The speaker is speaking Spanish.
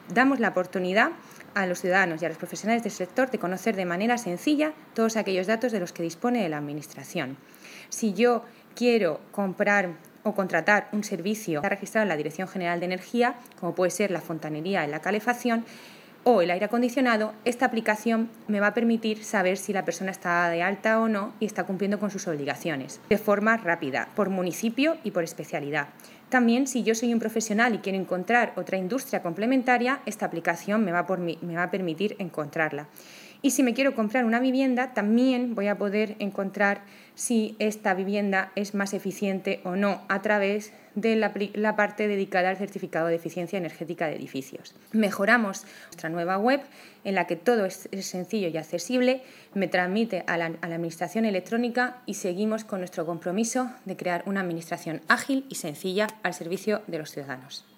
damos la oportunidad a los ciudadanos y a los profesionales del sector de conocer de manera sencilla todos aquellos datos de los que dispone la Administración. Si yo quiero comprar o contratar un servicio que está registrado en la Dirección General de Energía, como puede ser la fontanería y la calefacción, o el aire acondicionado, esta aplicación me va a permitir saber si la persona está de alta o no y está cumpliendo con sus obligaciones, de forma rápida, por municipio y por especialidad. También, si yo soy un profesional y quiero encontrar otra industria complementaria, esta aplicación me va a permitir encontrarla. Y si me quiero comprar una vivienda, también voy a poder encontrar si esta vivienda es más eficiente o no a través de la parte dedicada al certificado de eficiencia energética de edificios. Mejoramos nuestra nueva web, en la que todo es sencillo y accesible, me transmite a la administración electrónica y seguimos con nuestro compromiso de crear una administración ágil y sencilla al servicio de los ciudadanos.